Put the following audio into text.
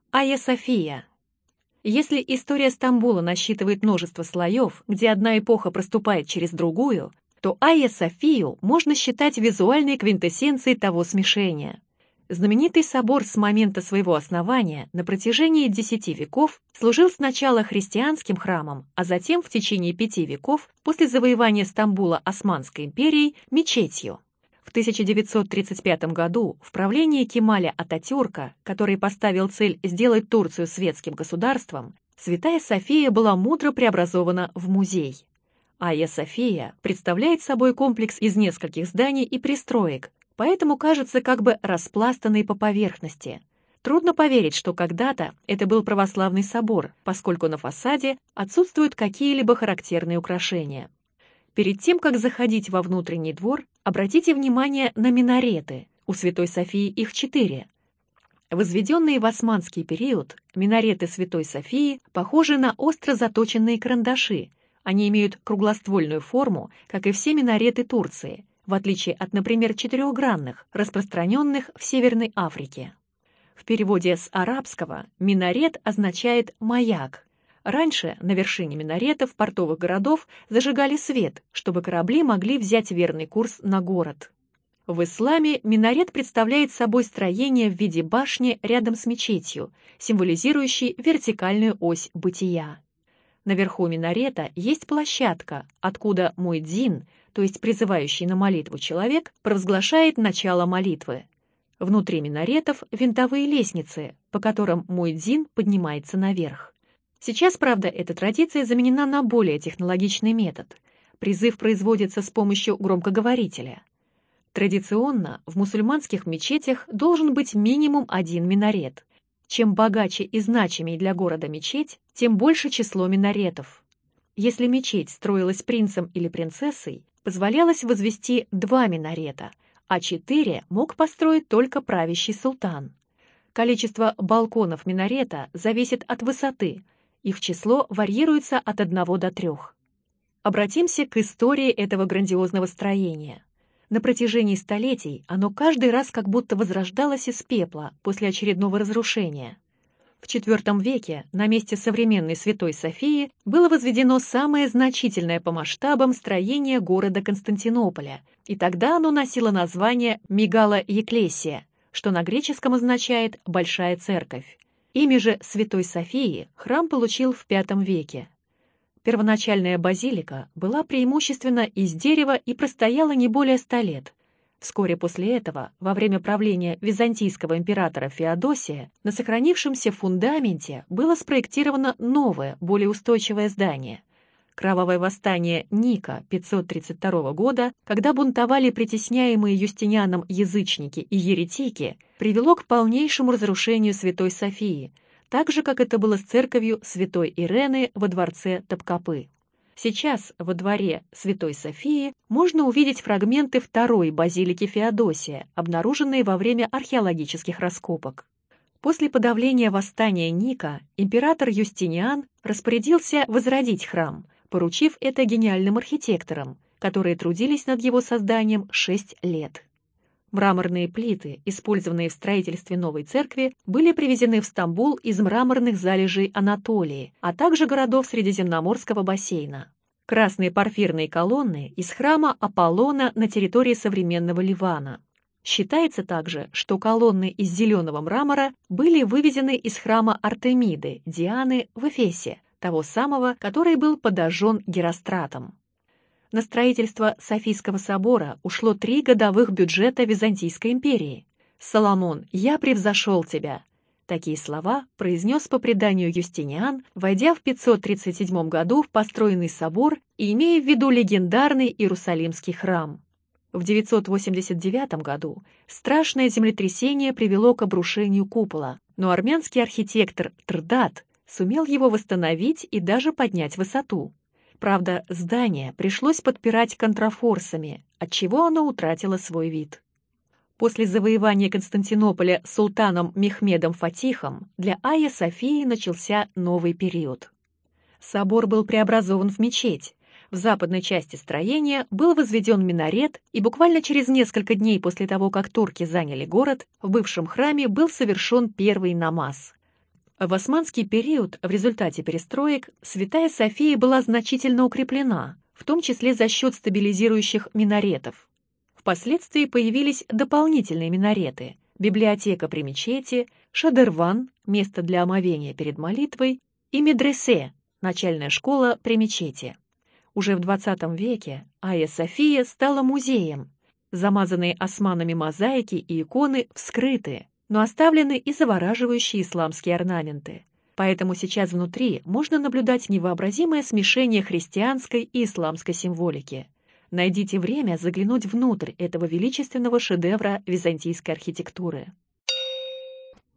Айя София. Если история Стамбула насчитывает множество слоев, где одна эпоха проступает через другую, то Айя Софию можно считать визуальной квинтэссенцией того смешения. Знаменитый собор с момента своего основания на протяжении 10 веков служил сначала христианским храмом, а затем в течение 5 веков после завоевания Стамбула Османской империей мечетью. В 1935 году в правлении Кемаля Ататюрка, который поставил цель сделать Турцию светским государством, Святая София была мудро преобразована в музей. Айя София представляет собой комплекс из нескольких зданий и пристроек, поэтому кажется как бы распластанной по поверхности. Трудно поверить, что когда-то это был православный собор, поскольку на фасаде отсутствуют какие-либо характерные украшения. Перед тем, как заходить во внутренний двор, обратите внимание на минареты. У Святой Софии их 4. Возведенные в османский период, минареты Святой Софии похожи на остро заточенные карандаши. Они имеют круглоствольную форму, как и все минареты Турции, в отличие от, например, четырехгранных, распространенных в Северной Африке. В переводе с арабского минарет означает «маяк». Раньше на вершине минаретов портовых городов зажигали свет, чтобы корабли могли взять верный курс на город. В исламе минарет представляет собой строение в виде башни рядом с мечетью, символизирующей вертикальную ось бытия. Наверху минарета есть площадка, откуда муэдзин, то есть призывающий на молитву человек, провозглашает начало молитвы. Внутри минаретов винтовые лестницы, по которым муэдзин поднимается наверх. Сейчас, правда, эта традиция заменена на более технологичный метод. Призыв производится с помощью громкоговорителя. Традиционно в мусульманских мечетях должен быть минимум 1 минарет. Чем богаче и значимее для города мечеть, тем больше число минаретов. Если мечеть строилась принцем или принцессой, позволялось возвести 2 минарета, а 4 мог построить только правящий султан. Количество балконов минарета зависит от высоты. Их число варьируется от 1 до 3. Обратимся к истории этого грандиозного строения. На протяжении столетий оно каждый раз как будто возрождалось из пепла после очередного разрушения. В IV веке на месте современной Святой Софии было возведено самое значительное по масштабам строение города Константинополя, и тогда оно носило название Мегала-Екклесия, что на греческом означает «большая церковь». Имя же Святой Софии храм получил в V веке. Первоначальная базилика была преимущественно из дерева и простояла не более 100 лет. Вскоре после этого, во время правления византийского императора Феодосия, на сохранившемся фундаменте было спроектировано новое, более устойчивое здание. Кровавое восстание Ника 532 года, когда бунтовали притесняемые Юстинианом язычники и еретики, привело к полнейшему разрушению Святой Софии, так же, как это было с церковью Святой Ирены во дворце Топкапы. Сейчас во дворе Святой Софии можно увидеть фрагменты второй базилики Феодосия, обнаруженные во время археологических раскопок. После подавления восстания Ника император Юстиниан распорядился возродить храм, поручив это гениальным архитекторам, которые трудились над его созданием 6 лет. Мраморные плиты, использованные в строительстве новой церкви, были привезены в Стамбул из мраморных залежей Анатолии, а также городов Средиземноморского бассейна. Красные порфирные колонны из храма Аполлона на территории современного Ливана. Считается также, что колонны из зеленого мрамора были вывезены из храма Артемиды, Дианы в Эфесе, того самого, который был подожжен Геростратом. На строительство Софийского собора ушло 3 годовых бюджета Византийской империи. «Соломон, я превзошел тебя!» Такие слова произнес по преданию Юстиниан, войдя в 537 году в построенный собор и имея в виду легендарный Иерусалимский храм. В 989 году страшное землетрясение привело к обрушению купола, но армянский архитектор Трдат сумел его восстановить и даже поднять высоту. Правда, здание пришлось подпирать контрафорсами, отчего оно утратило свой вид. После завоевания Константинополя султаном Мехмедом Фатихом для Айя Софии начался новый период. Собор был преобразован в мечеть. В западной части строения был возведен минарет, и буквально через несколько дней после того, как турки заняли город, в бывшем храме был совершен первый намаз. В османский период в результате перестроек Святая София была значительно укреплена, в том числе за счет стабилизирующих минаретов. Впоследствии появились дополнительные минареты, библиотека при мечети, шадерван, место для омовения перед молитвой, и медресе, начальная школа при мечети. Уже в XX веке Айя София стала музеем. Замазанные османами мозаики и иконы вскрыты, но оставлены и завораживающие исламские орнаменты. Поэтому сейчас внутри можно наблюдать невообразимое смешение христианской и исламской символики. Найдите время заглянуть внутрь этого величественного шедевра византийской архитектуры.